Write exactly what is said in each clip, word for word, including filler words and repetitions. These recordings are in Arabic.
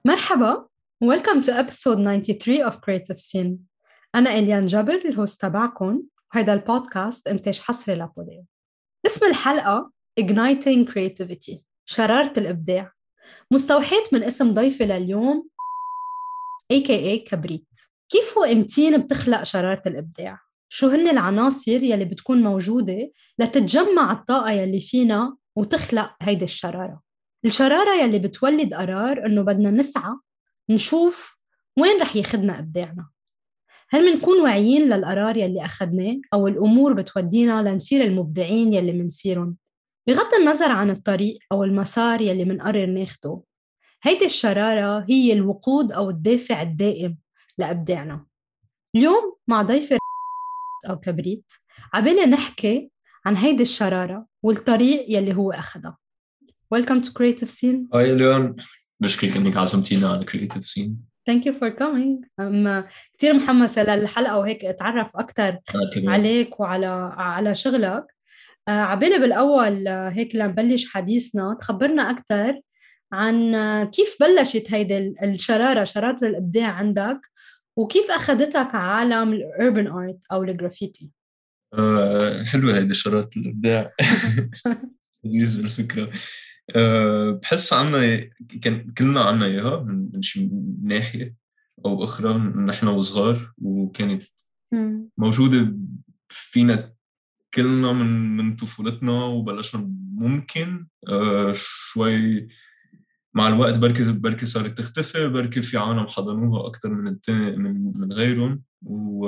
مرحبا. Welcome to episode ninety-three of Creative Scene. أنا إليان جبر الهوست تبعكم، وهذا البودكاست إنتاج حصري لبوديو. اسم الحلقة Igniting Creativity، شرارة الإبداع، مستوحاة من اسم ضيفي لليوم إيه كيه إيه كبريت. كيف وإمتين بتخلق شرارة الإبداع؟ شو هن العناصر يلي بتكون موجودة لتتجمع الطاقة يلي فينا وتخلق هيدي الشرارة؟ الشرارة يلي بتولد قرار إنه بدنا نسعى نشوف وين رح يخدنا إبداعنا. هل منكون واعيين للقرار يلي أخدناه أو الأمور بتودينا لنصير المبدعين يلي منصيرهم بغض النظر عن الطريق أو المسار يلي منقرر ناخده؟ هيدي الشرارة هي الوقود أو الدافع الدائم لإبداعنا. اليوم مع ضيفي أو كبريت عبالي نحكي عن هيدي الشرارة والطريق يلي هو أخدها. Welcome to Creative Scene. هاي ليون، بشكرك إنك عزمتينا على Creative Scene. Thank you for coming. أم كتير محمسة للحلقة وهيك أتعرف أكتر عليك وعلى على شغلك. آه، عبالي بالأول آه، هيك لنبلش حديثنا تخبرنا أكتر عن آه، كيف بلشت هيدي الشرارة شرارة الإبداع عندك، وكيف أخذتك عالم الأوربن آرت أو الجرافيتي. أه حلوة هيدي شرارة الإبداع. لذيذ الفكرة. أه بحس عنا كان كلنا عنا إياها من من شي ناحية أو أخرى من نحن وصغار، وكانت موجودة فينا كلنا من من طفولتنا، وبلشنا ممكن أه شوي مع الوقت بركي بركي صارت تختفي، بركي في عالم حضنوها أكتر من التاني من من غيرهم، و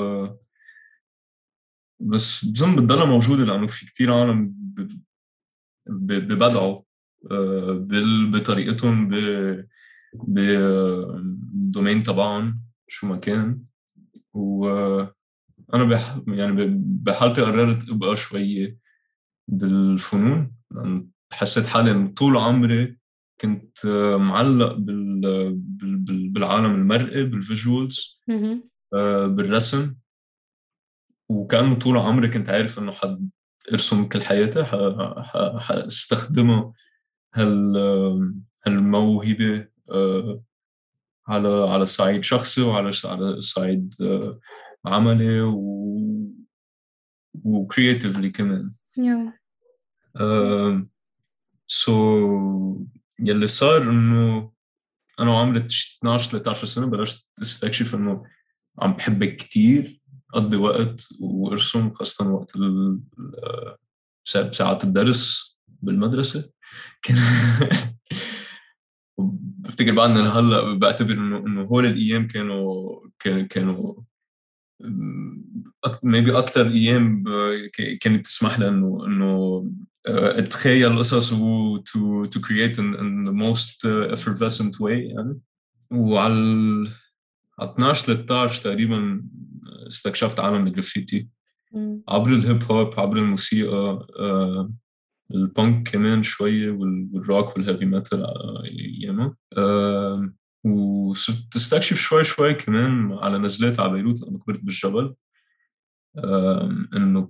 بس بظن بتضلها موجودة لأنه في كتير عالم ب- ب- ببدعوا آه، بال- بطريقتهم ب- بالدومين تبعهم شو ما كان. وأنا بح يعني ب- بحالتي قررت أبقى شوية بالفنون، لأن حسيت حالي إنه طول عمري كنت آه، معلق بال بال- بال- بالعالم المرئي، بالفيجوالز، بالرسم. وكأنه طول عمري كنت عارف إنه حد ارسم كل حياتي ح- ح- حاستخدمها هال هالموهبة آه، على على صعيد شخصي وعلى على صعيد آه، عملي و وكرياتيفلي كمان. Yeah. سو يلي صار إنه أنا وعمري اثناشر ثلاثة عشر سنة بلشت استكشف إنه عم بحب كتير أقضي وقت وأرسم، خاصة وقت ال- ال- بساعات الدرس بالمدرسة. كان بفتكر بعد إن هلا بعتبر إنه إنه هول الأيام كانوا كانوا كانوا ميبي أكتر أيام ب- ك- كانت تسمح لي إنه إنه آه، أتخيل قصص و to to create in, in the most uh, effervescent way يعني. وعلى ال- على اثناشر ثلاثة عشر تقريبا استكشفت عالم الجرافيتي عبر الهيب هوب، عبر الموسيقى، آه، البانك كمان شوية، وال- والروك والهيفي ميتال أيامها. آه، وصرت تستكشف شوي شوي كمان على نزلات على بيروت لما كبرت بالجبل. آه، إنه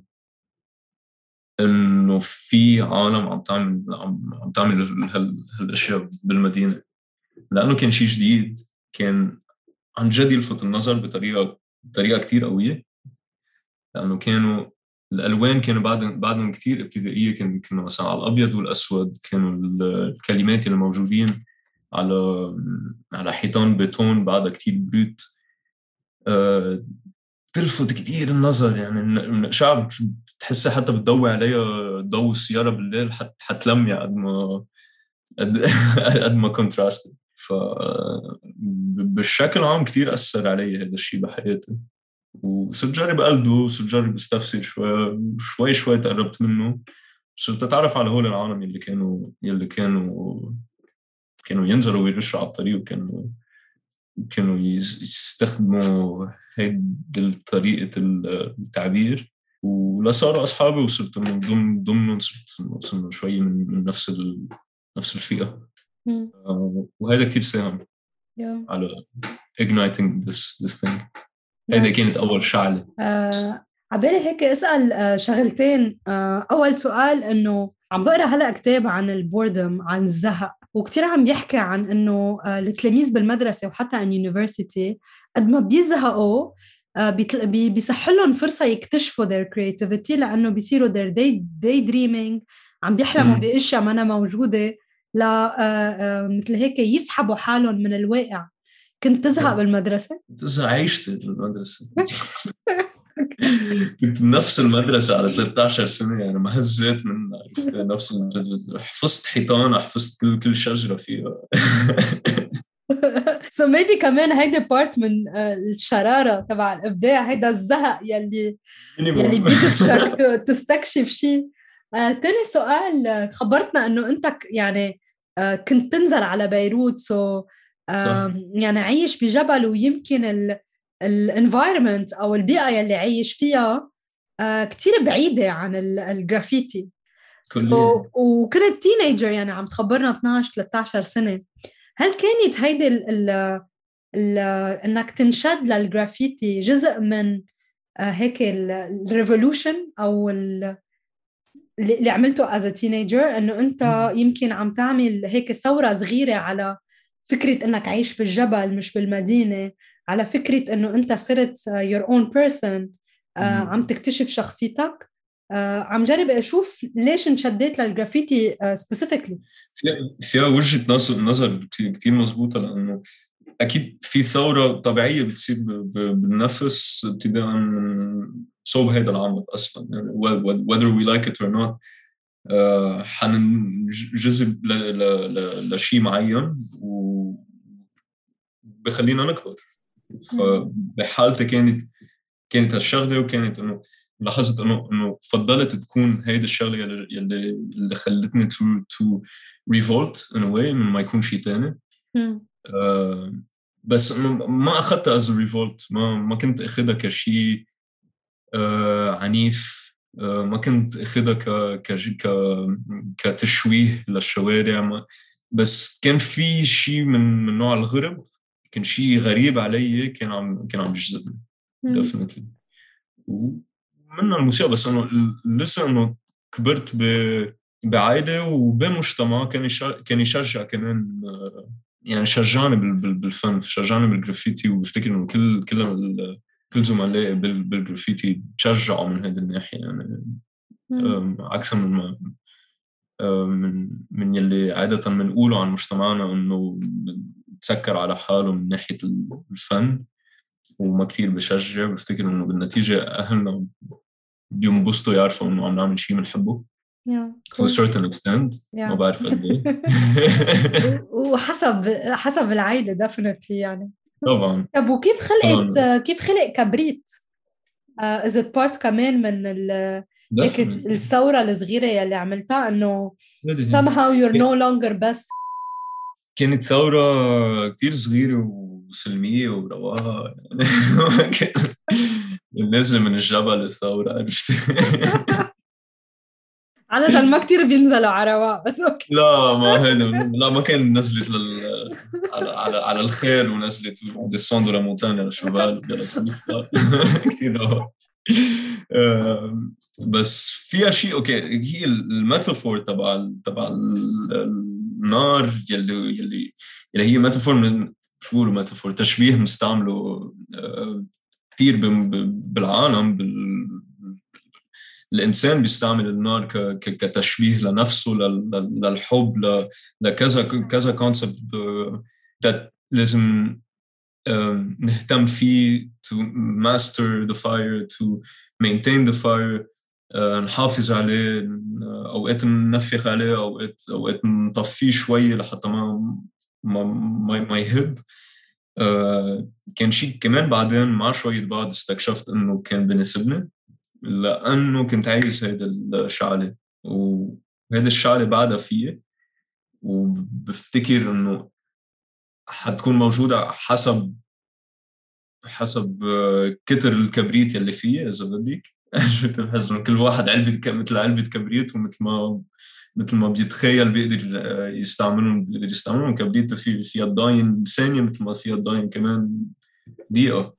إنه في عالم عم تعمل عم عم تعمل هال- هالأشياء بالمدينة، لأنه كان شيء جديد، كان عن جد يلفت النظر بطريقة بطريقة كتير قوية. لأنه كانوا الألوان كانوا بعد بعدهم كتير ابتدائية، كان كانوا مثلا على الأبيض والأسود، كانوا الكلمات اللي موجودين على على حيطان بيتون بعدها كتير بروت. أه تلفت كتير النظر، يعني من شعب بتحسها حتى بتضوي عليها ضوء السيارة بالليل حت حتلمع قد ما قد قد ما كونتراست. ف بالشكل عام كتير أثر علي هذا الشيء بحياتي، وصرت جرب قلده، وصرت جرب استفسر شوي شوي شوي تقربت منه، صرت أتعرف على هول العالم اللي كانوا يلي كانوا كانوا ينزلوا ويرشوا على الطريق، وكانوا كانوا يس- يستخدموا هيدي طريقة التعبير، ولا صاروا أصحابي وصرت من ضمن ضمنهم، صرت وصلنا شوي من من نفس ال... نفس الفئة. مم. آه، وهذا كتير ساهم Yeah. على igniting this this thing. هيدا Yeah. كانت أول شعلة. آه، عبالي هيك اسأل آه، شغلتين. آه، أول سؤال إنه عم بقرأ هلأ كتاب عن البوردم، عن الزهق. وكتير عم بيحكي عن إنه التلاميذ بالمدرسة وحتى عن يونيفرسيتي قد ما بيزهقوا بيصح لهم فرصة يكتشفوا their creativity، لأنه بيصيروا their day, day dreaming، عم بيحلموا بأشياء ما أنا موجودة، لا مثل هيك يسحبوا حالهم من الواقع. كنت تزهق بالمدرسة؟ تزهق عيشت بالمدرسة. كنت بنفس المدرسة على ثلاثة عشر سنة، يعني ما هزيت من عرفت نفس المدرسة. حفظت حيطانة، حفظت كل كل شجرة فيها. so maybe كمان هيدا بارت من الشرارة تبع الإبداع، هيدا الزهق يلي يلي بيدفشك تستكشف شيء. آه، تاني سؤال، خبرتنا إنه أنت يعني آه، كنت تنزل على بيروت، سو آه، يعني عايش بجبل، ويمكن ال الانفايرمنت أو البيئة يلي عايش فيها آه، كتير بعيدة عن الجرافيتي. so, وكنت تينيجر، يعني عم تخبرنا اثناشر ثلاثة عشر سنة. هل كانت هيدي ال ال ال انك تنشد للجرافيتي جزء من هيك الريفولوشن او اللي عملته as a teenager، انه انت يمكن عم تعمل هيك ثورة صغيرة على فكرة انك عايش بالجبل مش بالمدينة، على فكرة انه انت صرت your own person، عم تكتشف شخصيتك؟ عم جرب اشوف ليش انشديت للجرافيتي specifically. فيها وجهة نظر كتير مظبوطة، لأنه أكيد في ثورة طبيعية بتصير بالنفس ابتداء من صوب هذا العمل أصلا، يعني whether we like it or not حننجذب لشيء معين وبخلينا نكبر. فبحالتي كانت كانت هالشغلة، وكانت إنه لاحظت إنه إنه فضلت تكون هيدا الشغلة اللي اللي خلتني to to revolt in a way من ما يكون شيء تاني. آه بس ما أخذتها as a revolt، ما ما كنت أخذها كشيء آه عنيف، آه ما كنت أخذها ك ك كتشويه للشوارع، ما بس كان في شيء من من نوع الغرب، كان شيء غريب علي، كان عم كان عم يجذبني definitely. ومنها الموسيقى، بس انه لسه انه كبرت بعائله وبمجتمع كان كان يشجع كمان، يعني شجعني بالفن، شجعني بالجرافيتي، وبفتكر انه كل كل كل زملائي بالجرافيتي تشجعوا من هذه الناحيه، يعني عكس من من من يلي عاده بنقوله عن مجتمعنا انه تسكر على حاله من ناحيه الفن وما كثير بشجع. بفتكر انه بالنتيجه اهلنا بينبسطوا يعرفوا انه عم نعمل شيء بنحبه yeah, to a certain extent yeah. ما بعرف قد ايه. وحسب حسب العائله definitely يعني. طبعا. طب وكيف خلقت طبعاً. كيف خلق كبريت؟ uh, is it part كمان من ال هيك الثوره الصغيره يلي عملتها، انه somehow you're no longer best؟ كانت ثوره كثير صغيره وسلميه ورواقه، نزل من الجبل الثورة، عرفت؟ عادة ما كتير بينزلوا على رواق، بس اوكي. لا ما هيدا لا ما كان نزلت لل على على على الخير، ونزلت ديسوندو لا مونتانيا للشمال كثير رواق. بس فيها شيء اوكي، هي الميتافور تبع تبع النار يلي يلي اللي هي ميتافور من شو الميتافور، تشبيه مستعمله كثير بالعالم. الإنسان بيستعمل النار كتشبيه لنفسه، للحب، لكذا كذا كونسبت لازم نهتم فيه to master the fire, to maintain the fire، نحافظ عليه، أوقات ننفخ عليه، أوقات أوقات نطفيه شوية لحتى ما ما ما يهب. Uh, كان شيء كمان بعدين مع شوية بعد استكشفت إنه كان بنسبني، لأنه كنت عايز هيدا الشعلة، وهيدا الشعلة بعدها فيه، وبفتكر إنه حتكون موجودة حسب حسب كتر الكبريت اللي فيه إذا بدك. بحس إنه كل واحد علبة مثل علبة كبريت، ومثل ما مثل ما بيتخيل بيقدر يستعملهم بيقدر يستعملهم كبريت في فيها تضاين ثانية، مثل ما فيها تضاين كمان دقيقة.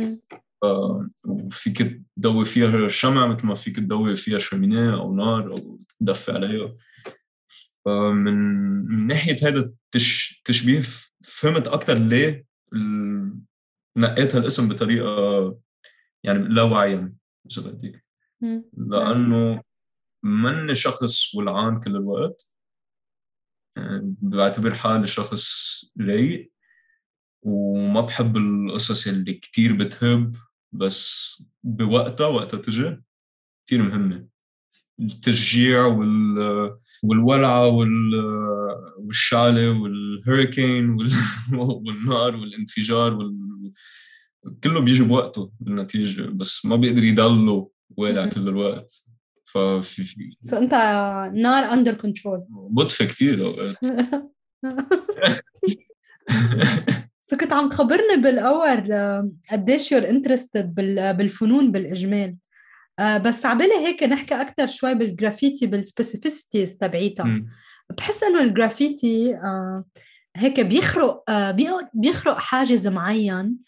وفيك تضوي فيها شمع مثل ما فيك تضوي فيها شمينة أو نار أو تدفي عليها. من من ناحية هذا التش... تشبيه فهمت أكتر ليه ال... نقيت هالاسم بطريقة يعني لا واعيا إذا بدك، لأنه من شخص ولعان كل الوقت، يعني بعتبر حالي شخص رايق وما بحب القصص اللي كتير بتهب، بس بوقتها وقتها تجي كتير مهمة. التشجيع وال والولعة وال والشعلة والهurricane وال... والنار والانفجار وال... كله بيجي بوقته النتيجة، بس ما بيقدر يضله والع كل الوقت. ففي في سو so, انت نار اندر كنترول بطفي كتير اوقات. فكنت عم تخبرني بالاول قديش يور انترستد بالفنون بالاجمال، بس عبالي هيك نحكي اكثر شوي بالجرافيتي بالسبيسيفيسيتيز تبعيتها. بحس انه الجرافيتي هيك بيخرق بيخرق حاجز معين،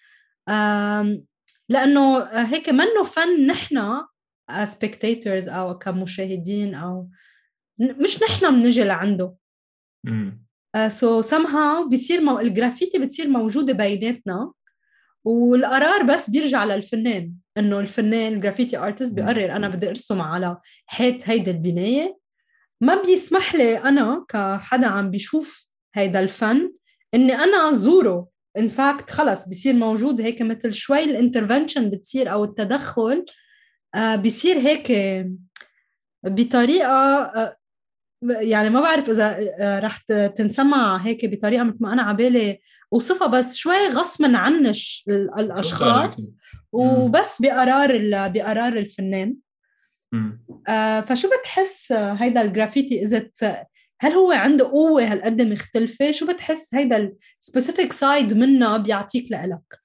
لانه هيك منه فن نحن سبيكتاتورز او كمشاهدين، او مش نحن بنجي لعنده. سو uh, so somehow بيصير مو... الجرافيتي بتصير موجودة بيناتنا، والقرار بس بيرجع للفنان، انه الفنان الجرافيتي ارتست بيقرر انا بدي ارسم على حيط هيدا البناية. ما بيسمح لي انا كحدا عم بيشوف هيدا الفن اني انا زوره. ان فاكت خلص بيصير موجود هيك مثل شوي الانترفنشن بتصير او التدخل uh, بيصير هيك بطريقة uh, يعني ما بعرف إذا رح تنسمع هيك بطريقة مثل ما أنا عبالي وصفها، بس شوي غصماً عن الأشخاص وبس بقرار بقرار الفنان. آه فشو بتحس هيدا الجرافيتي إذا هل هو عنده قوة هالقد مختلفة؟ شو بتحس هيدا السبيسيفيك سايد منه بيعطيك لإلك؟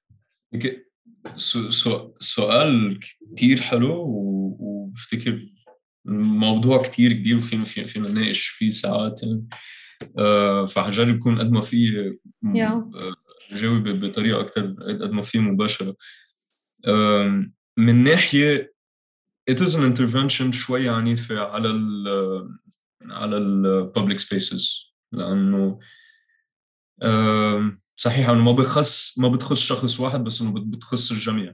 سؤال كتير حلو، وبفتكر موضوع كتير كبير وفينا في فينا نناقش فيه ساعات يعني. آه فحجرب يكون قد ما فيه جاوب بطريقة أكتر قد ما فيه مباشرة. آه من ناحية it is an intervention شوي عنيفة على ال على ال public spaces، لأنه آه صحيح أنه ما بخص ما بتخص شخص واحد، بس أنه بتخص الجميع.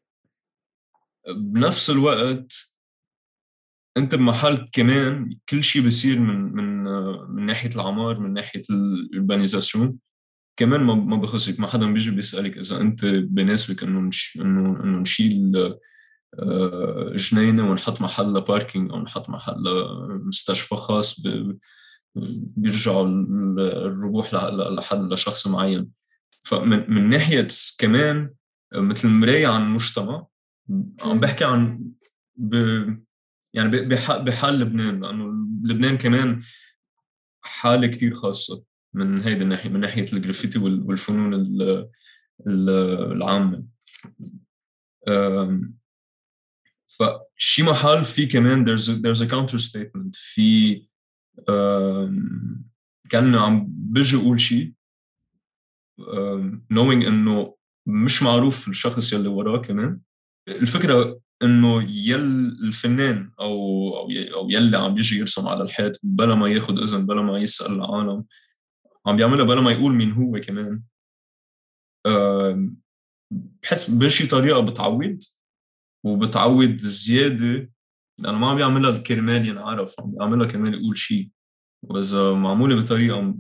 بنفس الوقت انت بمحل كمان كل شيء بيصير من من من ناحيه العمار، من ناحيه الاربانيزاسيون كمان ما ما بخصك. ما حدا بيجي بيسالك اذا انت بيناسبك انه نش... انه انه نشيل جنينه ونحط محلها باركينج او نحط محلها مستشفى خاص ب... بيرجعوا الربح لحد لشخص معين. فمن من ناحيه كمان مثل مرايه عن المجتمع، عم بحكي عن ب... يعني بحال لبنان، لأنه لبنان كمان حالة كتير خاصة من هيدا الناحية، من ناحية الجرافيتي والفنون العامة. فشي محل في كمان there's a, there's a counter statement في كان عم بيجي أقول شي knowing إنه مش معروف الشخص يلي وراه. كمان الفكرة إنه يل الفنان أو أو يلي عم يجي يرسم على الحيط بلا ما ياخد إذن، بلا ما يسأل العالم، عم بيعملها بلا ما يقول مين هو كمان. بحس بشي طريقة بتعود وبتعود زيادة، لأنه ما عم بيعملها الكرمال ينعرف، عم بيعملها كمان يقول شيء. وإذا معمولة بطريقة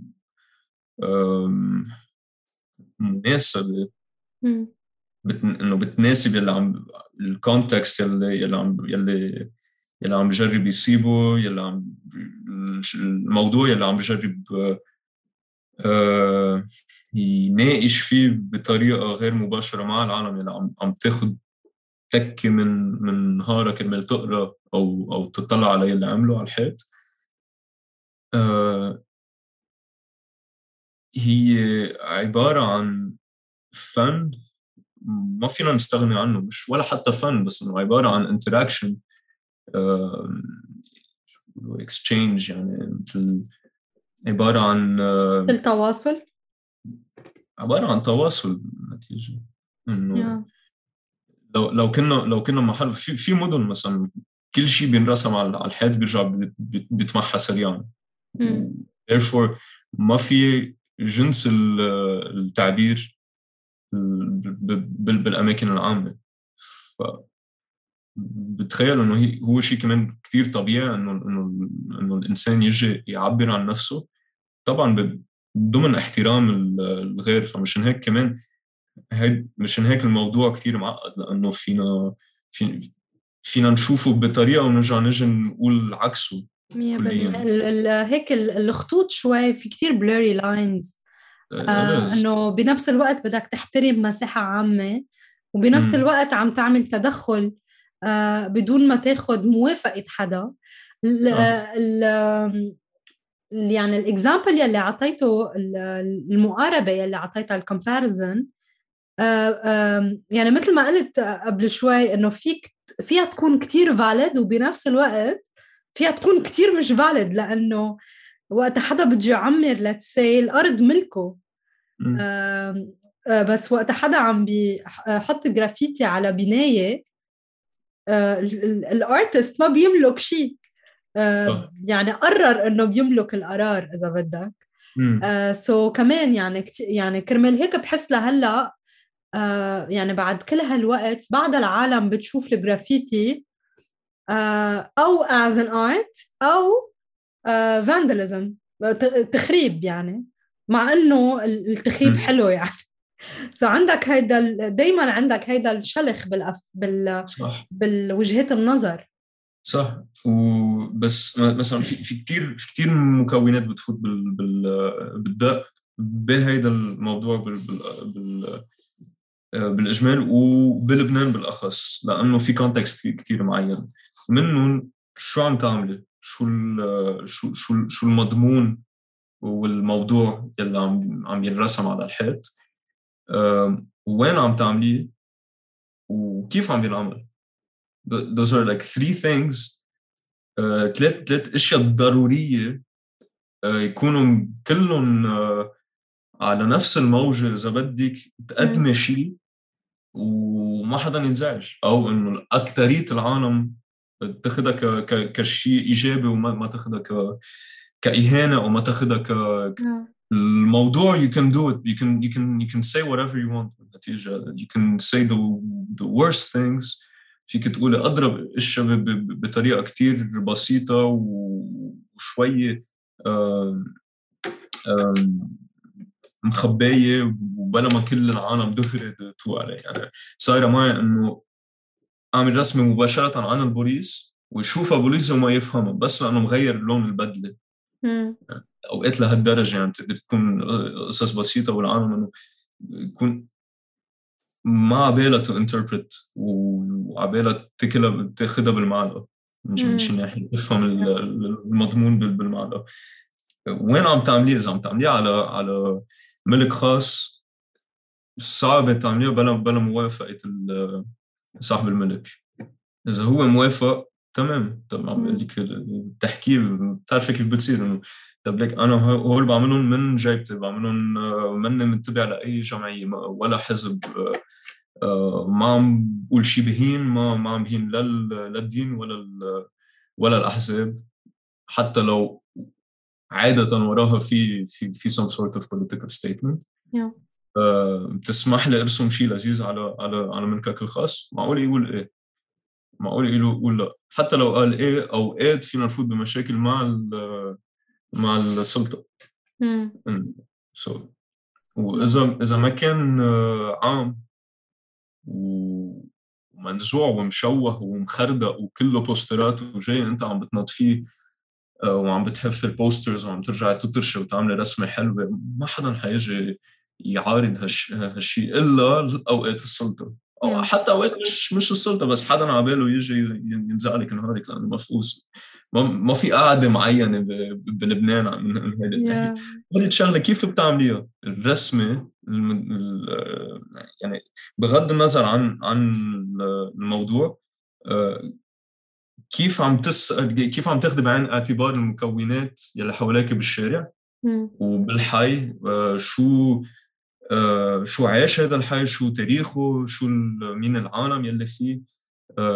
مناسبة بت... انه بتناسب يلي عم الكونتكست يلي يلي عم يلي يلي عم بجرب يصيبه، يلي عم الموضوع يلي عم بجرب آه... يناقش فيه بطريقة غير مباشرة مع العالم يلي عم عم تاخد تكة من من نهارها كرمال تقرا او او تطلع على يلي عمله على الحيط. آه... هي عبارة عن فن ما فينا نستغني عنه، مش ولا حتى فن، بس انه عباره عن انتراكشن اكسشينج، يعني مثل عباره عن التواصل، عباره عن تواصل نتيجه انه yeah. لو لو كنا لو كنا محل في في مدن مثلا كل شيء بينرسم على الحيط بيرجع بيتمحى سريعا. therefore ما في جنس التعبير بالأماكن العامة. ف بتخيل إنه هي هو شيء كمان كتير طبيعي إنه إنه إنه الإنسان يجي يعبر عن نفسه، طبعاً ضمن احترام الغير. فمشان هيك كمان هيد مشان هيك الموضوع كتير معقد، لأنه فينا فينا, فينا نشوفه بطريقة ونرجع نجي نقول عكسه كلياً. هيك الخطوط شوي في كتير blurry lines. آه إنه بنفس الوقت بدك تحترم مساحة عامة، وبنفس م. الوقت عم تعمل تدخل آه بدون ما تاخد موافقة حدا. ال ال يعني الإكزامبل يلي عطيته، المقاربة يلي عطيتها، الكومباريزن، آه آه يعني مثل ما قلت قبل شوي إنه فيك فيها تكون كتير valid، وبنفس الوقت فيها تكون كتير مش valid، لأنه وقت حدا بده يعمر let's say الأرض ملكه، آه آه بس وقت حدا عم بيحط جرافيتي على بناية، آه الارتست ما بيملك شيء، آه يعني قرر انه بيملك القرار اذا بدك. آه سو كمان يعني يعني كرمال هيك بحس لهلا آه يعني بعد كل هالوقت بعد العالم بتشوف الجرافيتي آه او as an art او آه vandalism، تخريب يعني، مع انه التخريب حلو يعني. سو عندك هيدا دايما عندك هيدا الشلخ بالأف بال صح. بالوجهات النظر. صح. وبس مثلا في في كثير في كثير مكونات بتفوت بال بال بالدق بهيدا الموضوع بال بال بالاجمال، وبلبنان بالاخص، لانه في كونتكست كثير معين منهم. شو عم تعملي؟ شو شو شو شو المضمون والموضوع اللي عم عم ينرسم على الحيط، وين عم تعمليه، وكيف عم ينعمل. those are like three things، ثلاث uh, ثلاث اشياء ضروريه uh, يكونوا كلهم uh, على نفس الموجه اذا بدك تقدمي شيء وما حدا ينزعج، او انه اكثريه العالم تاخذها ك ك كشيء ايجابي، وما ما تاخذها ك كاهانه، او ما تاخذها ك الموضوع. you can do it, you can you can you can say whatever you want بالنتيجه. you can say the the worst things. فيك تقولي اضرب اشياء بطريقه كتير بسيطه وشويه مخبايه، وبلا ما كل العالم دغري تفوق عليه. يعني صايره معي انه اعمل رسمه مباشره عن البوليس ويشوفها بوليس وما يفهمها، بس لانه مغير لون البدله. يعني اوقات لهالدرجه يعني بتقدر تكون قصص بسيطه، والعالم انه يكون ما عبالها تو انتربريت، وعبالها تاكلها تاخذها بالمعلقه من شي ناحيه تفهم المضمون بالمعلقه. وين عم تعمليه؟ اذا عم تعمليه على على ملك خاص، صعب تعمليه بلا بلا موافقه صاحب الملك. اذا هو موافق تمام. طب عم بقول لك التحكي بتعرفي كيف بتصير، انه طب لك انا هول بعملهم من جيبتي، بعملهم مني متبع لاي جمعيه ولا حزب، ما عم بقول شيء بهين، ما ما عم بهين للدين ولا ولا الاحزاب، حتى لو عاده وراها في في في some sort of political statement. yeah. بتسمح لي ارسم شيء لذيذ على على على ملكك الخاص، معقول يقول ايه؟ معقول يقول لا؟ حتى لو قال ايه اوقات فينا نفوت بمشاكل مع مع السلطه. امم so واذا اذا ما كان عام ومنزوع ومشوه ومخردق وكله بوسترات وجاي انت عم بتنط فيه وعم بتحف البوسترز وعم ترجع تطرشه وتعمل رسمه حلوه، ما حدا حيجي يعارض هالشيء الا اوقات السلطه، او حتى اوقات مش مش السلطه بس حدا على باله يجي ينزعلك نهارك لانه مفقوس. ما ما في قاعده معينه بلبنان من هذه الناحيه. هذه الشغله كيف بتعمليها؟ الرسمه يعني بغض النظر عن عن الموضوع، كيف عم تسأل، كيف عم تاخذ بعين اعتبار المكونات يلي حواليك بالشارع وبالحي، شو شو عايش هذا الحي، شو تاريخه، شو مين العالم يلي فيه.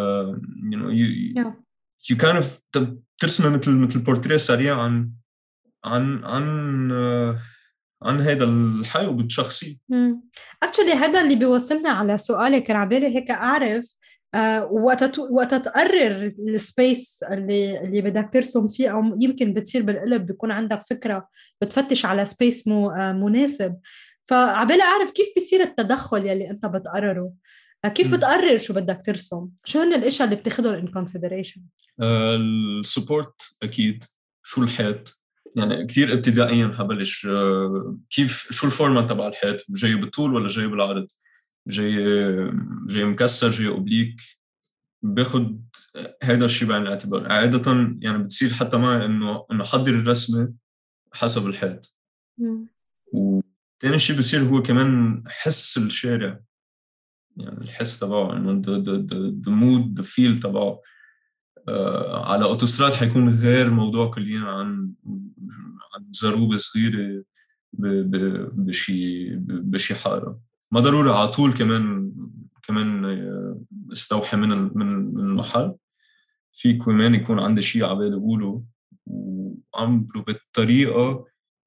you know you, you kind of ترسمه مثل مثل بورتريه سريع عن عن عن آه، عن هذا الحيوب الشخصي. اكشلي هذا اللي بيوصلنا على سؤالك. كان عبالي هيك اعرف آه وقت وقت تقرر السبيس اللي اللي بدك ترسم فيه، او يمكن بتصير بالقلب بيكون عندك فكره بتفتش على سبيس مو آه مناسب. فعبالي اعرف كيف بيصير التدخل يلي انت بتقرره. آه كيف م. بتقرر شو بدك ترسم؟ شو هن الاشياء اللي بتاخذهم ان كونسيدريشن؟ السبورت اكيد. شو الحيط يعني كثير ابتدائيا حبلش آه، كيف شو الفورمات تبع الحيط، جاي بالطول ولا جاي بالعرض، جاي جاي مكسر جاي اوبليك. باخد هذا الشيء بعين الاعتبار عادة. يعني بتصير حتى معي انه انه حضر الرسمة حسب الحيط. وثاني شيء بصير هو كمان حس الشارع، يعني الحس تبعه انه the mood the feel تبعه. آه، على اوتوستراد حيكون غير موضوع كليا عن عن زروبة صغيرة ب- ب- بشي بشي حارة. ما ضروري على طول كمان كمان آه، استوحي من ال- من من المحل. في كمان يكون عندي شيء على بالي أقوله وعمله بالطريقة.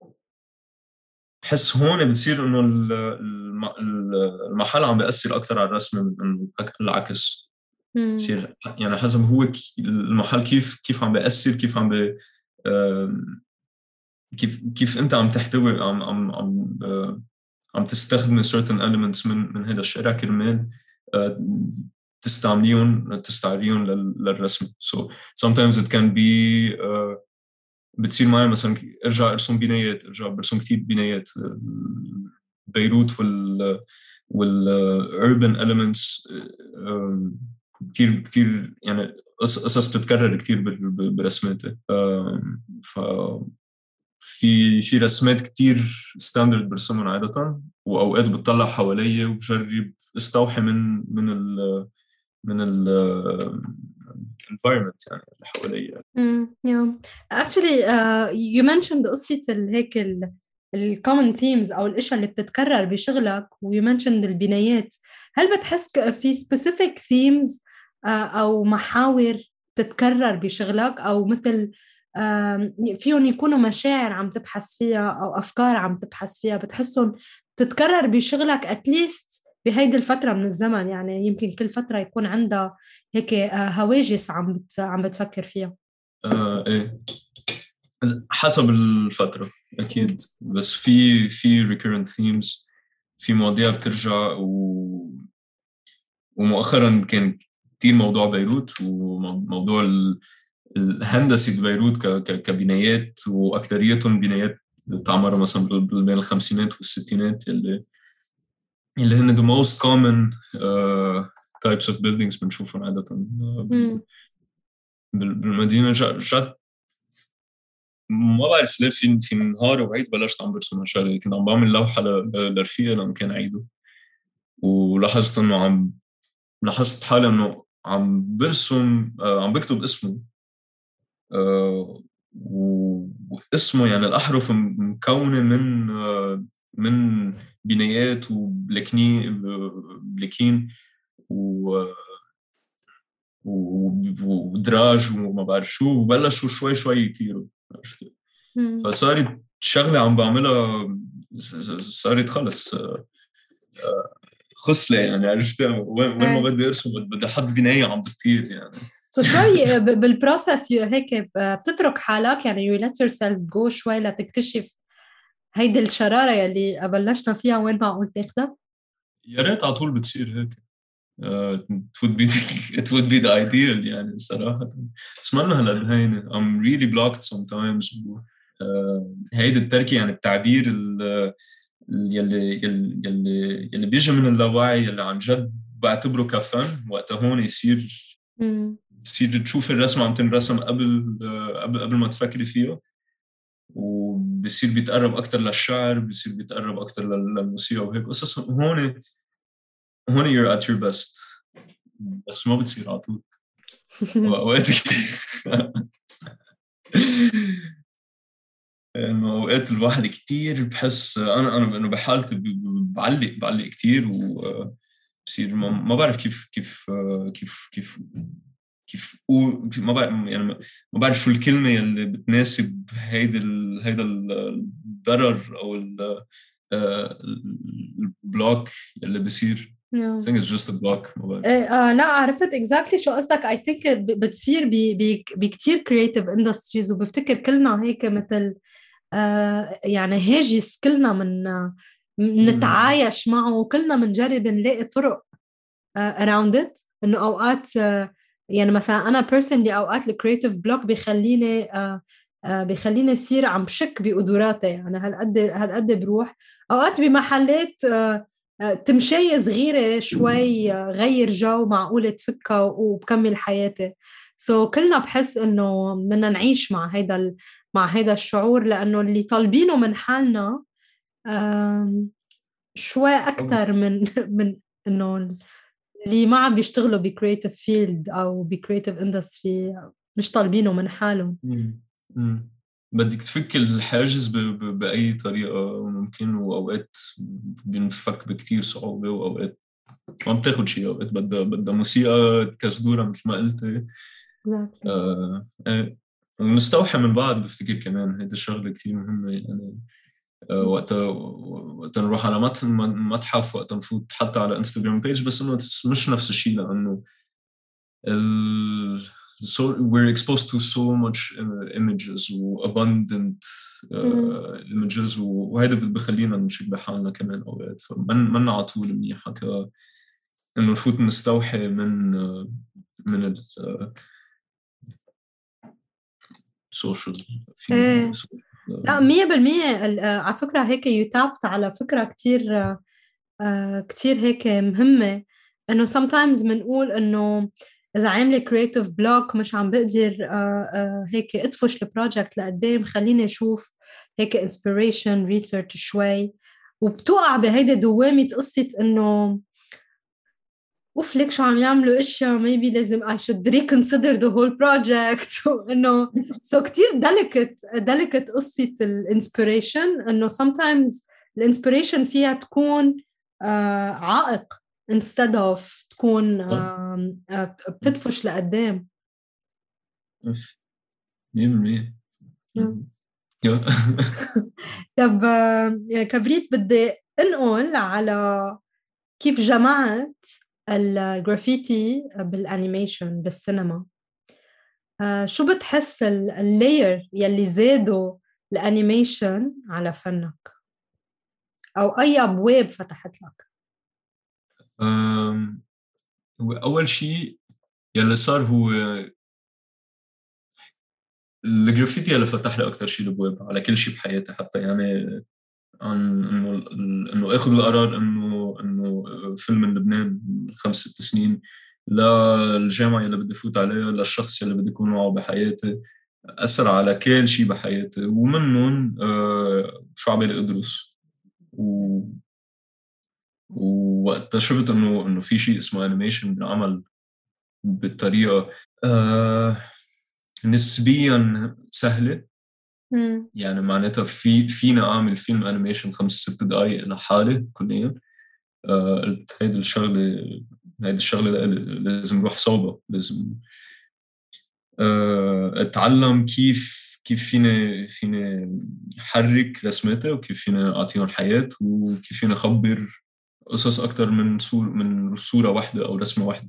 بحس هون بتصير إنه ال- الم- المحل عم بيأثر أكثر على الرسمة من إنه العكس. بصير يعني حسب هو المحل كيف كيف عم بيأثر، كيف عم بي آم، كيف كيف أنت عم تحتوي عم عم عم آه، عم تستخدم certain elements من من هذا الشارع كرمال آه، تستعمليهم تستعيريهم لل- للرسم. so sometimes it can be uh, بتصير معي مثلا ارجع ارسم بنايات، ارجع برسم كثير بنايات آه، بيروت وال والurban elements آه، كثير كثير يعني قص- قصص بتتكرر كثير بال- بال- برسماتي. آم، ف في في رسمات كتير ستاندرد برسمهم عادة، وأوقات بتطلع حوالي وبجرب استوحي من من ال من ال environment يعني اللي حوالي. امم يا actually uh, you mentioned قصة ال- هيك ال ال common themes أو الأشياء اللي بتتكرر بشغلك، و you mentioned البنايات. هل بتحس ك- في specific themes uh, أو محاور تتكرر بشغلك، أو مثل آم، فيهم يكونوا مشاعر عم تبحث فيها أو أفكار عم تبحث فيها بتحسهم تتكرر بشغلك at least بهيدي الفترة من الزمن؟ يعني يمكن كل فترة يكون عندها هيك آه، هواجس عم بت عم بتفكر فيها. آه ايه حسب الفترة أكيد. بس في في recurrent themes، في مواضيع بترجع و... ومؤخرا كان كتير موضوع بيروت وموضوع ال- الهندسة ببيروت ك... ك... كبنايات، وأكتريتهم بنايات تعمرها مثلا بال- بين الخمسينات والستينات، اللي اللي هن the most common uh, types of buildings بنشوفهم عادة uh, بال- مم. بال- بالمدينة. جا- جات ما بعرف ليه في في نهار وعيد بلشت عم برسم هالشغلة. كنت عم بعمل لوحة ل- لرفيقة لما كان عيده، ولاحظت انه عم لاحظت حالي انه عم برسم آه، عم بكتب اسمه آه، و- واسمه يعني الأحرف م- مكونة من آه، من بنايات وبلكني بلكين و و- ودراج وما بعرف شو، وبلشوا شوي شوي يطيروا. عرفت؟ مم. فصارت شغلة عم بعملها صارت خلص آه، خصلة يعني. عرفت؟ وين وين ما ايه بدي ارسم بدي احط بناية عم بتطير يعني. سو شوي ب- بالبروسس يو- هيك ب- بتترك حالك، يعني you let yourself go شوي لتكتشف هيدي الشرارة يلي بلشنا فيها وين معقول تاخدها. يا ريت على طول بتصير هيك. uh, it would be the, it would be the ideal يعني صراحة. بس ما هالقد هينة. I'm really blocked sometimes و, uh, هيدا التركي يعني التعبير ال- يلي يلي يلي يلي بيجي من اللاوعي، يلي عن جد بعتبره كفن. وقتها هون يصير مم. بتصير تشوف الرسمة عم تنرسم قبل آه، قبل قبل ما تفكري فيها، وبصير بيتقرب أكتر للشعر، بصير بيتقرب أكتر لل- للموسيقى وهيك قصص. هون هون you're at your best. بس ما بتصير على طول. وأوقات كتير إنه أوقات الواحد كتير بحس أنا أنا إنه بحالتي ب- ب- بعلق بعلق كتير، وبصير ما ما بعرف كيف كيف كيف كيف كيف ما بعرف يعني ما بعرف شو الكلمة اللي بتناسب هيدا ال... هيدا الضرر أو ال... البلوك اللي بيصير. I think it's just a block. ما بعرف. آه لا عرفت exactly شو قصدك. I think بتصير بكتير creative industries، وبفتكر كلنا هيك مثل آه يعني هاجس كلنا من نتعايش معه، وكلنا منجرب نلاقي طرق uh, around it. إنه أوقات uh, يعني مثلا أنا personally أوقات الكرياتيف بلوك بيخليني uh, uh, بيخليني أصير عم بشك بقدراتي. يعني هالقد هالقد بروح أوقات بمحلات uh, uh, تمشي صغيرة شوي uh, غير جو معقولة تفكها وبكمل حياتي. so كلنا بحس إنه بدنا نعيش مع هيدا مع هيدا الشعور، لأنه اللي طالبينه من حالنا uh, شوي أكتر من من إنه اللي ما عم بيشتغلوا بكرياتيف فيلد أو بكرياتيف اندستري مش طالبينه من حالهم. مم. بدك تفك الحاجز ب... ب... بأي طريقة ممكن، وأوقات بنفك بكتير صعوبة، وأوقات ما بتاخد شيء، أوقات بدها بدها موسيقى كزدورة مثل ما قلت. exactly. آه... آه... ونستوحى من بعض. بفتكر كمان هيدا الشغلة كتير مهمة. يعني آه... وقتها وقتها نروح على مت... متحف، وقتها نفوت حتى على انستغرام بيج، بس إنه مش نفس الشيء، لأنه ال so we're exposed to so much uh, images و abundant uh, images، وهذا بخلينا نمشي بحالنا كمان أوقات. فمن منا على طول منيحة ك إنه نفوت نستوحي من uh, من ال uh, social ايه feed. لا مية بالمية. على فكرة هيك يتابت على فكرة كتير كتير هيك مهمة، إنه sometimes منقول إنه إذا عاملة creative block مش عم بقدر هيك أدفش البروجكت لقدام، خليني أشوف هيك inspiration research شوي، وبتوقع بهيدا دوامة قصة إنه اوف ليك شو عم يعملوا اشياء maybe لازم I should reconsider the whole project. وانه so كتير delicate delicate قصة الانسبيريشن، انه sometimes الانسبيريشن فيها تكون uh, عائق instead of تكون uh, uh, بتدفش لقدام. مية بالمية. طب كبريت بدي انقل على كيف جمعت الجرافيتي بالانيميشن بالسينما. آه شو بتحس اللاير يلي زادوا الانيميشن على فنك، او اي ابواب فتحت لك؟ هو اول شيء يلي صار هو الجرافيتي اللي فتح لي اكثر شيء الابواب على كل شيء بحياتي، حتى يعني عن انه انه اخذ القرار انه انه فيلم من لبنان من خمس ست سنين، للجامعه اللي بدي فوت عليها، للشخص اللي بدي اكون معه بحياتي، اثر على كل شيء بحياتي. ومنهم آه شو عبالي ادرس، و ووقتها شفت انه انه في شيء اسمه انيميشن بنعمل بطريقه آه نسبيا سهله. مم. يعني معناتها في فينا اعمل فيلم انيميشن خمس ست دقائق لحالي كليا. آه قلت هيدي الشغله هيدي الشغله لازم روح صوبه، لازم آه اتعلم كيف كيف فيني فيني احرك رسمتي، وكيف فيني اعطيهم حياه، وكيف فيني اخبر قصص اكثر من صور من صوره واحده او رسمه واحده.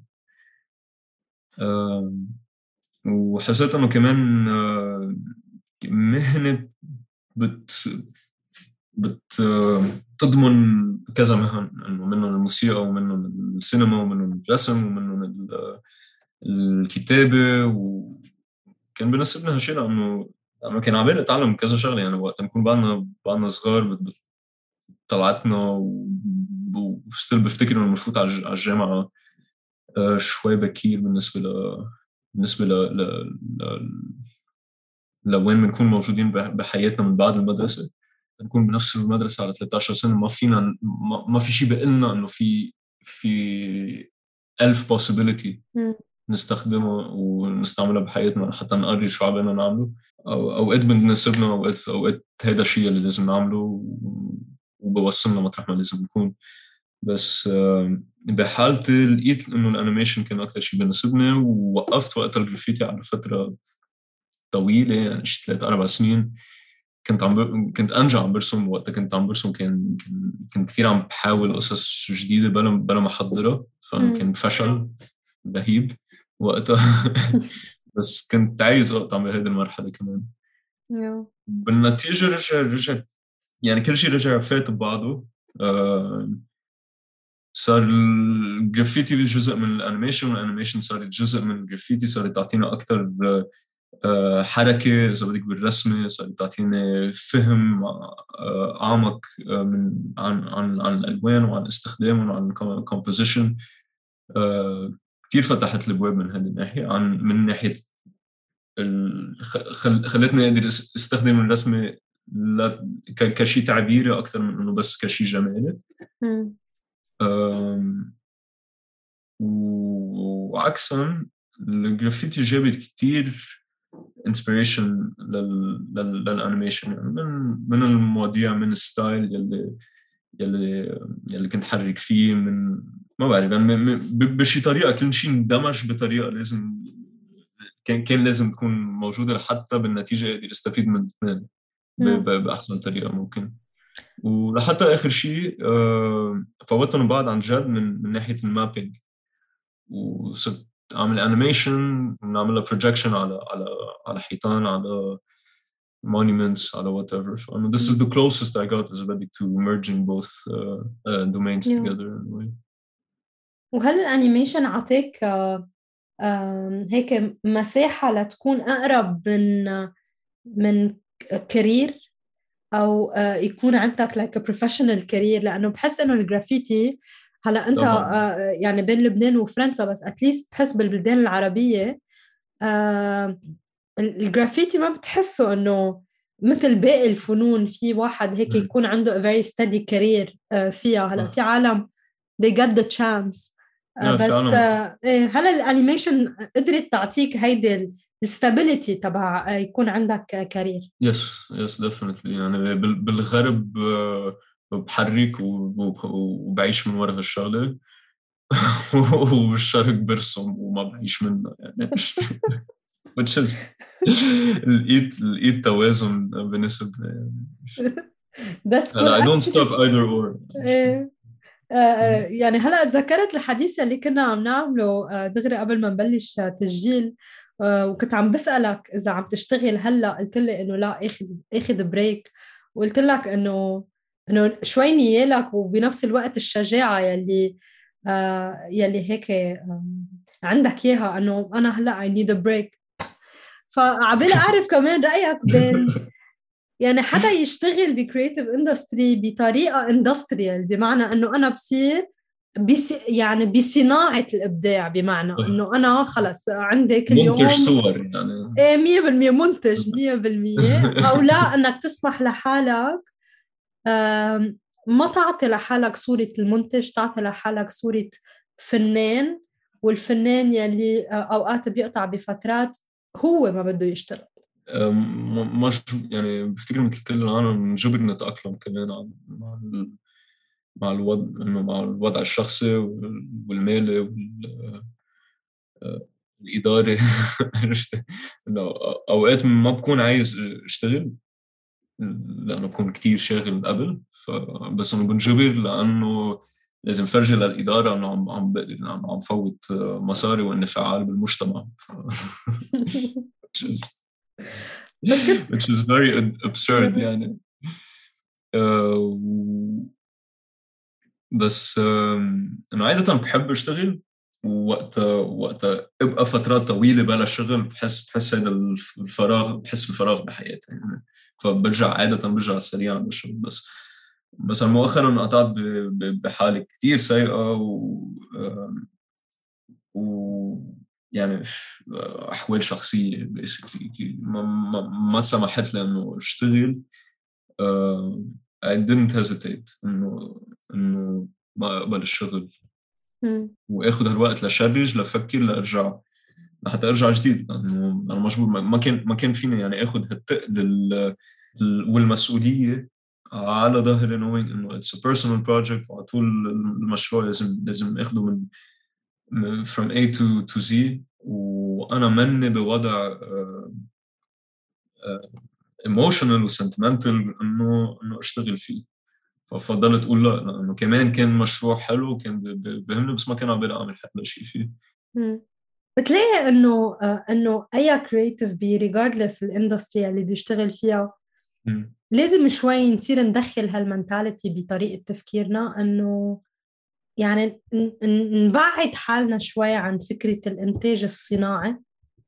آه وحسيت انه كمان آه مهنه بت بت تضمن كذا مهن، انه منهم الموسيقى ومنهم السينما ومنهم الرسم ومنهم الكتابه. وكان بناسبني هالشيء لانه لما كان عبالي اتعلم كذا شغله. يعني وقت نكون بعدنا بعدنا صغار طلعتنا وستيل بفتكر انه بفوت على الجامعه شوي بكير بالنسبه ل بالنسبه ل ل ل لوين بنكون موجودين بحياتنا من بعد المدرسه. نكون بنفس المدرسه على ثلاثة عشر سنه، ما فينا ما, ما في شيء بقلنا انه في في ألف possibility نستخدمه ونستعملها بحياتنا حتى نقرر شو عبالنا نعمله. أو أوقات بنسبنا، أوقات أوقات هذا الشيء اللي لازم نعمله وبوصلنا مطرح ما لازم نكون. بس بحالتي لقيت إنه الأنيميشن كان أكتر شيء بيناسبني، ووقفت وقت الجرافيتي على فترة طويلة، يعني شي ثلاث أربع سنين. كنت عم ب... كنت أنجح عم برسم وقتها، كنت عم برسم كان كان كنت كثير عم بحاول قصص جديدة بلا بلا ما أحضرها، فكان فشل رهيب وقتها. بس كنت عايز أقطع بهذه المرحلة كمان. بالنتيجة رجع رجع يعني كل شيء رجع فات ببعضه. آه صار الجرافيتي جزء من الانيميشن، والانيميشن صارت جزء من الجرافيتي، صارت تعطينا اكثر آه حركه اذا بدك بالرسمه، صارت تعطيني فهم آه اعمق آه من عن عن عن الالوان وعن استخدامهم وعن الكومبوزيشن. آه كثير فتحت الابواب من هذه الناحيه، عن من ناحيه خل خلتني اقدر استخدم الرسمه كشيء تعبيري اكثر من انه بس كشيء جمالي. وعكسا الجرافيتي جابت كتير انسبيريشن للانيميشن، يعني من من المواضيع، من الستايل يلي يلي يلي كنت حرك فيه، من ما بعرف يعني بشي طريقه كل شيء اندمج بطريقه لازم كان كان لازم تكون موجوده لحتى بالنتيجه اقدر استفيد من الاثنين باحسن طريقه ممكن. ولحتى اخر شيء فوتهم بعض عن جد من من ناحيه المابينج، وصرت اعمل انيميشن ونعملها بروجكشن على على على حيطان، على monuments، على whatever. So, I mean, this is the closest I got as بدك to merging both uh, uh, domains yeah. together in a way. وهل الانيميشن عطيك آه آه هيك مساحة لتكون أقرب من من كارير، أو آه يكون عندك like a professional career؟ لأنه بحس إنه الجرافيتي هلا أنت آه يعني بين لبنان وفرنسا، بس أتليست بحس بالبلدان العربية آه الجرافيتي ما بتحسه إنه مثل باقي الفنون، في واحد هيك يكون عنده a very steady career آه فيها. هلا في عالم they get the chance آه بس آه هل الانيميشن قدرت تعطيك هيدي الستابيليتي تبع آه يكون عندك كارير؟ يس يس ديفينتلي. يعني بالغرب آه بحرك وبعيش من وراء هالشغله، وبالشرق برسم وما بعيش منه يعني. which is لقيت لقيت توازن بالنسبة يعني I don't stop either or. يعني هلا تذكرت الحديث اللي كنا عم نعمله دغري قبل ما نبلش تسجيل، وكنت عم بسألك إذا عم تشتغل هلا، قلت لي إنه لا اخذ اخذ بريك، وقلت لك إنه إنه شوي نيالك وبنفس الوقت الشجاعة يلي يلي هيك عندك إياها، إنه أنا هلا I need a break. فعبالي أعرف كمان رأيك بين يعني حدا يشتغل بكرياتيف اندستري بطريقة اندستريال، بمعنى أنه أنا بصير بس يعني بصناعة الإبداع، بمعنى أنه أنا خلص عندي كل يوم منتج صور يعني إيه مية بالمية منتج مية بالمية، أو لا أنك تسمح لحالك ما تعطي لحالك صورة المنتج، تعطي لحالك صورة فنان، والفنان يلي أوقات بيقطع بفترات هو ما بده يشتغل. مش يعني بفتكر مثل كل العالم نجبر نتأقلم كمان مع مع الوضع، إنه مع الوضع الشخصي والمالي والإداري. إنه أوقات ما بكون عايز أشتغل لأنه بكون كتير شاغل قبل، بس أنا بنجبر لأنه لازم فرجي للإدارة إنه عم عم عم عم فوت مصاري وإني فعال بالمجتمع. which is very absurd يعني. uh, بس انه عادة بحب اشتغل، ووقت وقت ابقى فترات طويلة بلا شغل بحس بحس هذا الفراغ، بحس بالفراغ بحياتي يعني. فبرجع عادة برجع سريعا بالشغل. بس مثلا مؤخرا قطعت بحالة كتير سيئة، و و يعني أحوال شخصية basically ما, ما, ما سمحت لي إنه أشتغل. uh, I didn't hesitate إنه إنه ما أقبل الشغل وآخذ هالوقت لشرج لفكر لأرجع لحتى أرجع جديد، لأنه أنا مجبور ما كان ما كان فيني يعني آخذ هالتقل والمسؤولية على ظهري knowing إنه it's a personal project وعلى طول المشروع لازم لازم أخده من from A to to Z وأنا مني بوضع uh, uh, emotional و sentimental إنه إنه أشتغل فيه. ففضلت أقول لا لأنه كمان كان مشروع حلو كان بهمني بس ما كان عم بقدر أعمل حتى شيء فيه. بتلاقي إنه آه إنه أي creative بي regardless الاندستري اللي بيشتغل فيها م. لازم شوي نصير ندخل هالمنتاليتي بطريقة تفكيرنا إنه يعني نبعد حالنا شوي عن فكرة الإنتاج الصناعي.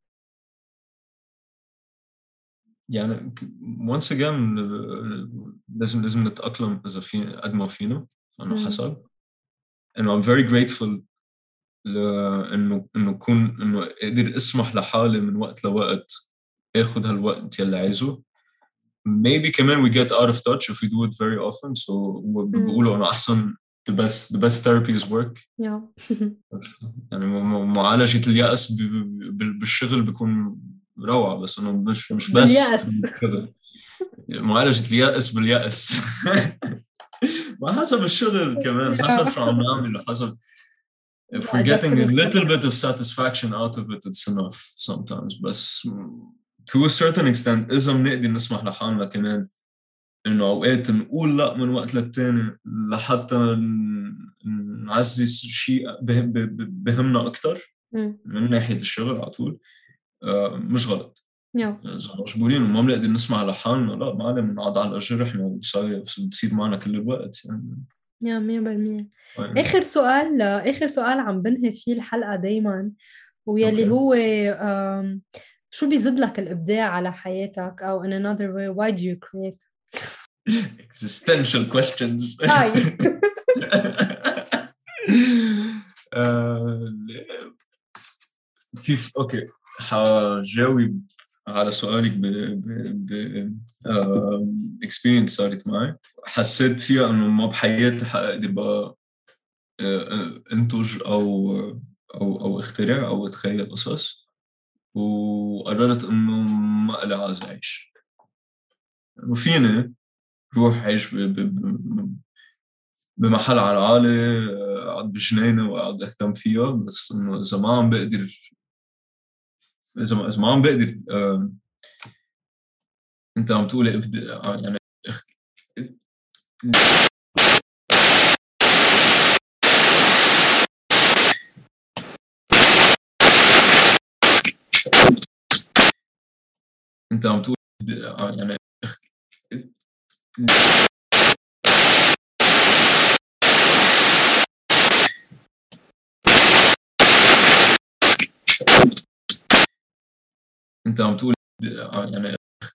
يعني once again لازم لازم نتأقلم إذا في قد ما فينا أنا حسب إنه I'm very grateful لإنه إنه كون إنه قدر أسمح لحالي من وقت لوقت أخذ هالوقت يلي عايزه. Maybe كمان we get out of touch if we do it very often so بقولوا إنه أحسن the best the best therapy is work. yeah. يعني معالجة اليأس بالشغل بيكون روعة بس إنه مش مش بس بالشغل. معالجة اليأس باليأس ما حسب الشغل كمان حسب شو عم نعمل حسب if we're getting a little bit of satisfaction out of it it's enough sometimes بس to a certain extent إذا بنقدر نسمح لحالنا كمان إنه أوقات نقول لا من وقت للتاني لحتى نعزز شيء بهمنا أكتر من ناحية الشغل على طول مش غلط. إذا مجبورين وما بنقدر نسمع لحالنا لا معلم نقعد على جرحنا وصاير بتصير معنا كل الوقت يعني. يا مية بالمية. آخر سؤال آخر سؤال عم بنهي فيه الحلقة دايماً ويلي okay. هو شو بيزيد لك الإبداع على حياتك أو in another way why do you create? Existential questions. كيف أوكي هجاوب على سؤالك ب ب ب experience صارت معي حسيت فيها إنه ما بحياتي حقدر بقى انتج أو أو أو اخترع أو أتخيل قصص وقررت إنه ما إلي عايز أعيش وفيني روح عيش بمحل على العالي أقعد بجنينة وأقعد أهتم فيها بس إنه إذا ما عم بقدر إذا ما إذا ما عم بقدر آه... أنت عم تقولي إبداع آه يعني اخت... أنت عم تقولي آه يعني اخت... أنت عم تقول يعني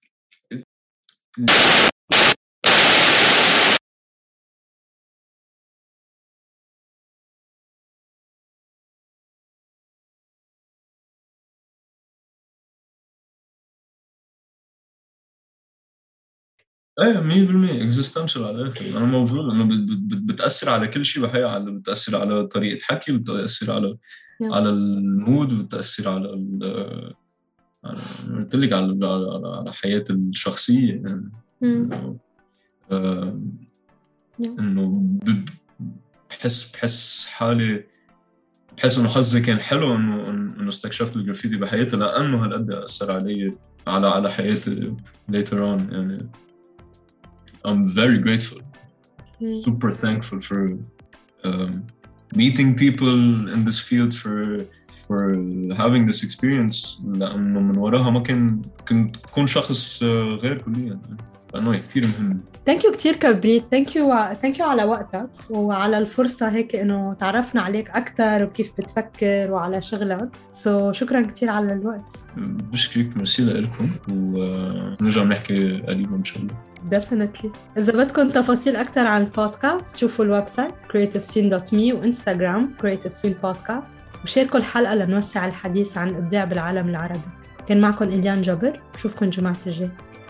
ايه مية بالمية existential على الآخر أنا موجود إنه بتأثر على كل شيء بحياة على بتأثر على طريقة حكي بتأثر على على المود بتأثر على ال قلت لك على على على حياتي الشخصية يعني إنه آه إنه بحس بحس حالي بحس إنه حظي كان حلو إنه إنه استكشفت الجرافيتي بحياتي لأنه هالقد أثر علي على على حياتي later on يعني I'm very grateful super thankful for um, meeting people in this field for for having this experience لأنه من وراها ما كان كنت كون شخص غير كليا لأنه كثير مهم. Thank you كتير كبريت thank you thank you على وقتك وعلى الفرصة هيك إنه تعرفنا عليك أكتر وكيف بتفكر وعلى شغلك so شكرا كتير على الوقت. بشكرك ميرسي لكم ونرجع نحكي قريبا إن شاء الله. Definitely. إذا بدكم تفاصيل أكتر عن البودكاست شوفوا الويب سايت creative scene dot me وإنستغرام creative scene podcast وشاركوا الحلقة لنوسع الحديث عن الإبداع بالعالم العربي. كان معكم إليان جابر. بشوفكم جمعة الجاي.